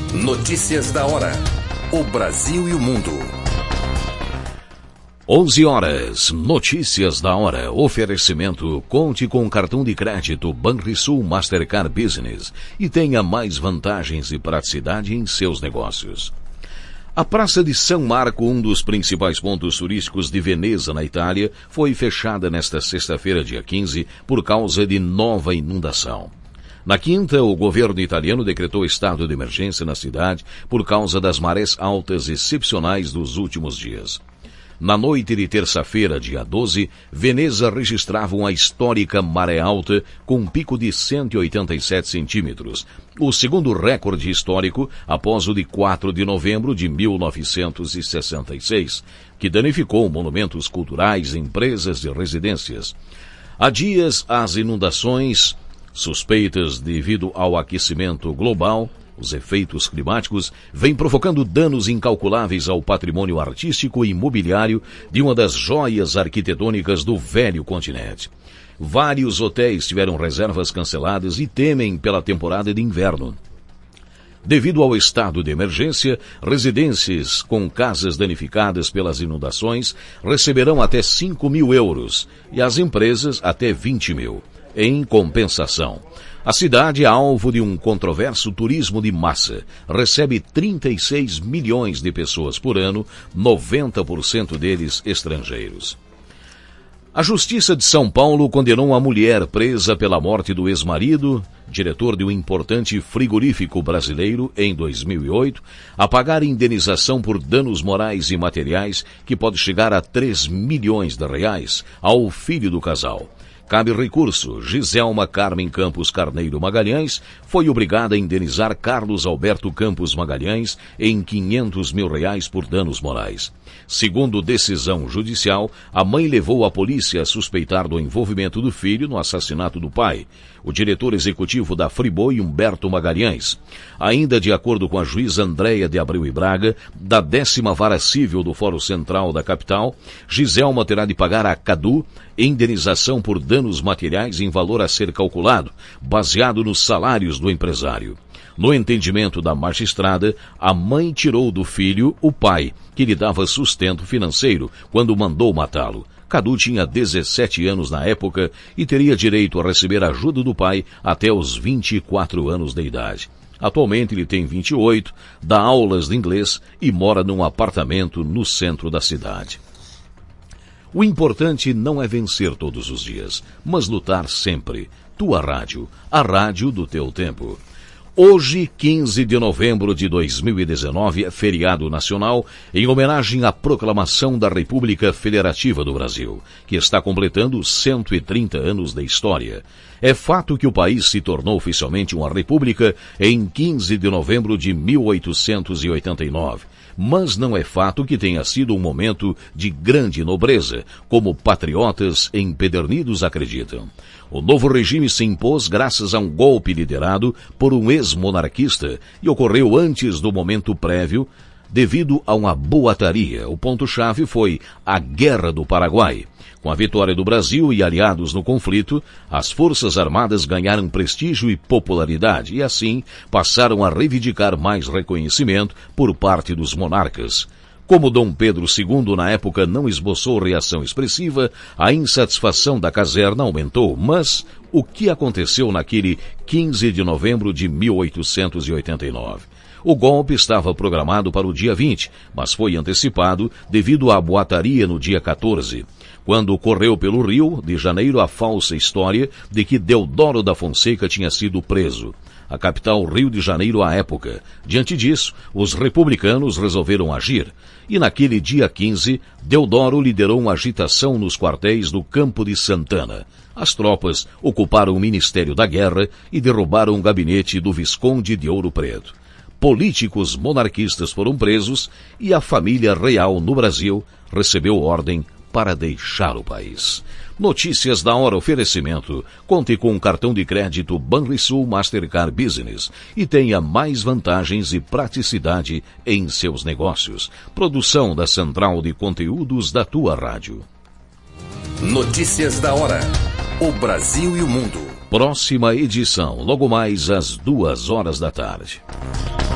Notícias da hora. O Brasil e o mundo. 11 horas. Notícias da hora. Oferecimento. Conte com o cartão de crédito Banrisul Mastercard Business e tenha mais vantagens e praticidade em seus negócios. A Praça de São Marco, um dos principais pontos turísticos de Veneza, na Itália, foi fechada nesta sexta-feira, dia 15, por causa de nova inundação. Na quinta, o governo italiano decretou estado de emergência na cidade por causa das marés altas excepcionais dos últimos dias. Na noite de terça-feira, dia 12, Veneza registrava uma histórica maré alta com um pico de 187 centímetros, o segundo recorde histórico após o de 4 de novembro de 1966, que danificou monumentos culturais, empresas e residências. Há dias, as inundações suspeitas devido ao aquecimento global, os efeitos climáticos, vêm provocando danos incalculáveis ao patrimônio artístico e imobiliário de uma das joias arquitetônicas do velho continente. Vários hotéis tiveram reservas canceladas e temem pela temporada de inverno. Devido ao estado de emergência, residências com casas danificadas pelas inundações receberão até 5 mil euros e as empresas até 20 mil. Em compensação, a cidade é alvo de um controverso turismo de massa. Recebe 36 milhões de pessoas por ano, 90% deles estrangeiros. A Justiça de São Paulo condenou uma mulher presa pela morte do ex-marido, diretor de um importante frigorífico brasileiro, em 2008, a pagar indenização por danos morais e materiais que pode chegar a 3 milhões de reais ao filho do casal. Cabe recurso. Giselma Carmen Campos Carneiro Magalhães foi obrigada a indenizar Carlos Alberto Campos Magalhães em 500 mil reais por danos morais. Segundo decisão judicial, a mãe levou a polícia a suspeitar do envolvimento do filho no assassinato do pai, o diretor executivo da Friboi, Humberto Magalhães. Ainda de acordo com a juíza Andréia de Abreu e Braga, da 10ª Vara Civil do Fórum Central da capital, Giselma terá de pagar a Cadu indenização por danos materiais em valor a ser calculado, baseado nos salários do empresário. No entendimento da magistrada, a mãe tirou do filho o pai, que lhe dava sustento financeiro, quando mandou matá-lo. Cadu tinha 17 anos na época e teria direito a receber a ajuda do pai até os 24 anos de idade. Atualmente ele tem 28, dá aulas de inglês e mora num apartamento no centro da cidade. O importante não é vencer todos os dias, mas lutar sempre. Tua rádio, a rádio do teu tempo. Hoje, 15 de novembro de 2019, é feriado nacional em homenagem à proclamação da República Federativa do Brasil, que está completando 130 anos de história. É fato que o país se tornou oficialmente uma república em 15 de novembro de 1889. Mas não é fato que tenha sido um momento de grande nobreza, como patriotas empedernidos acreditam. O novo regime se impôs graças a um golpe liderado por um ex-monarquista e ocorreu antes do momento prévio, devido a uma boataria. O ponto-chave foi a Guerra do Paraguai. Com a vitória do Brasil e aliados no conflito, as Forças Armadas ganharam prestígio e popularidade e, assim, passaram a reivindicar mais reconhecimento por parte dos monarcas. Como Dom Pedro II, na época, não esboçou reação expressiva, a insatisfação da caserna aumentou. Mas o que aconteceu naquele 15 de novembro de 1889? O golpe estava programado para o dia 20, mas foi antecipado devido à boataria no dia 14. Quando correu pelo Rio de Janeiro a falsa história de que Deodoro da Fonseca tinha sido preso. A capital Rio de Janeiro à época. Diante disso, os republicanos resolveram agir. E naquele dia 15, Deodoro liderou uma agitação nos quartéis do Campo de Santana. As tropas ocuparam o Ministério da Guerra e derrubaram o gabinete do Visconde de Ouro Preto. Políticos monarquistas foram presos e a família real no Brasil recebeu ordem para deixar o país. Notícias da hora, oferecimento. Conte com um cartão de crédito Banrisul Mastercard Business e tenha mais vantagens e praticidade em seus negócios. Produção da Central de Conteúdos da tua rádio. Notícias da hora. O Brasil e o mundo. Próxima edição, logo mais às 2 horas da tarde.